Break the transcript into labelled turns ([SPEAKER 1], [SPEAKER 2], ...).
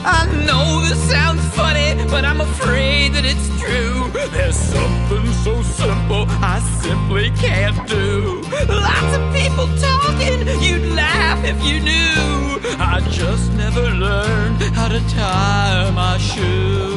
[SPEAKER 1] I know this sounds funny, but I'm afraid that it's true. There's something so simple I simply can't do. Lots of people talking, you'd laugh if you knew. I just never learned how to tie my shoe.